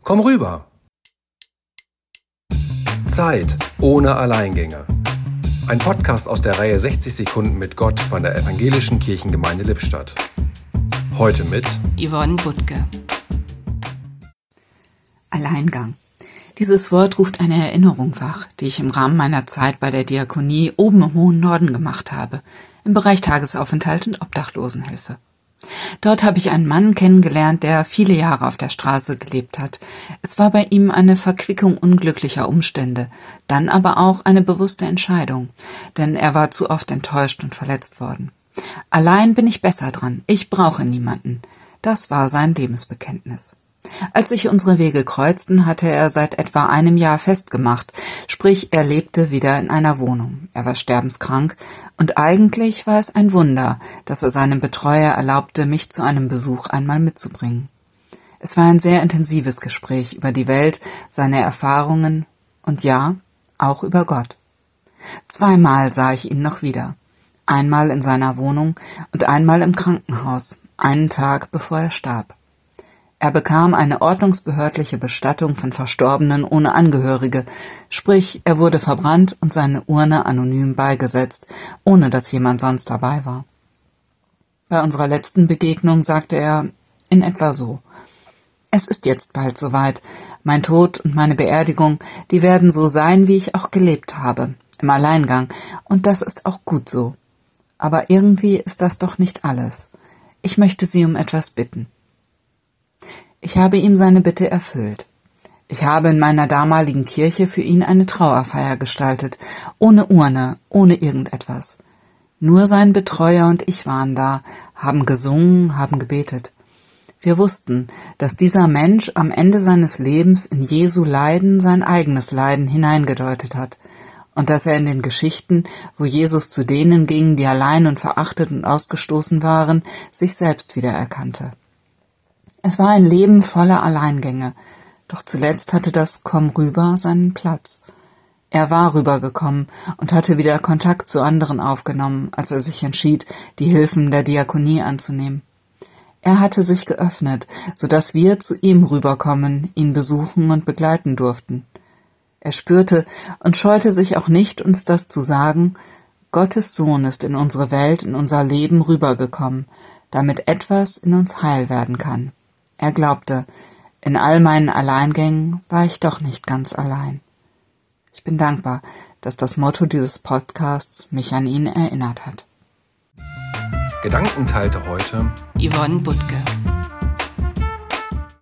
Komm rüber! Zeit ohne Alleingänge. Ein Podcast aus der Reihe 60 Sekunden mit Gott von der Evangelischen Kirchengemeinde Lippstadt. Heute mit Yvonne Butke. Alleingang. Dieses Wort ruft eine Erinnerung wach, die ich im Rahmen meiner Zeit bei der Diakonie oben im hohen Norden gemacht habe, im Bereich Tagesaufenthalt und Obdachlosenhilfe. Dort habe ich einen Mann kennengelernt, der viele Jahre auf der Straße gelebt hat. Es war bei ihm eine Verquickung unglücklicher Umstände, dann aber auch eine bewusste Entscheidung, denn er war zu oft enttäuscht und verletzt worden. Allein bin ich besser dran, ich brauche niemanden. Das war sein Lebensbekenntnis. Als sich unsere Wege kreuzten, hatte er seit etwa einem Jahr festgemacht, sprich er lebte wieder in einer Wohnung. Er war sterbenskrank und eigentlich war es ein Wunder, dass er seinem Betreuer erlaubte, mich zu einem Besuch einmal mitzubringen. Es war ein sehr intensives Gespräch über die Welt, seine Erfahrungen und ja, auch über Gott. 2-mal sah ich ihn noch wieder. Einmal in seiner Wohnung und einmal im Krankenhaus, einen Tag bevor er starb. Er bekam eine ordnungsbehördliche Bestattung von Verstorbenen ohne Angehörige, sprich, er wurde verbrannt und seine Urne anonym beigesetzt, ohne dass jemand sonst dabei war. Bei unserer letzten Begegnung sagte er in etwa so: Es ist jetzt bald soweit. Mein Tod und meine Beerdigung, die werden so sein, wie ich auch gelebt habe, im Alleingang, und das ist auch gut so. Aber irgendwie ist das doch nicht alles. Ich möchte Sie um etwas bitten. Ich habe ihm seine Bitte erfüllt. Ich habe in meiner damaligen Kirche für ihn eine Trauerfeier gestaltet, ohne Urne, ohne irgendetwas. Nur sein Betreuer und ich waren da, haben gesungen, haben gebetet. Wir wussten, dass dieser Mensch am Ende seines Lebens in Jesu Leiden sein eigenes Leiden hineingedeutet hat und dass er in den Geschichten, wo Jesus zu denen ging, die allein und verachtet und ausgestoßen waren, sich selbst wiedererkannte. Es war ein Leben voller Alleingänge, doch zuletzt hatte das Komm rüber seinen Platz. Er war rübergekommen und hatte wieder Kontakt zu anderen aufgenommen, als er sich entschied, die Hilfen der Diakonie anzunehmen. Er hatte sich geöffnet, sodass wir zu ihm rüberkommen, ihn besuchen und begleiten durften. Er spürte und scheute sich auch nicht, uns das zu sagen: Gottes Sohn ist in unsere Welt, in unser Leben rübergekommen, damit etwas in uns heil werden kann. Er glaubte, in all meinen Alleingängen war ich doch nicht ganz allein. Ich bin dankbar, dass das Motto dieses Podcasts mich an ihn erinnert hat. Gedanken teilte heute Yvonne Butke.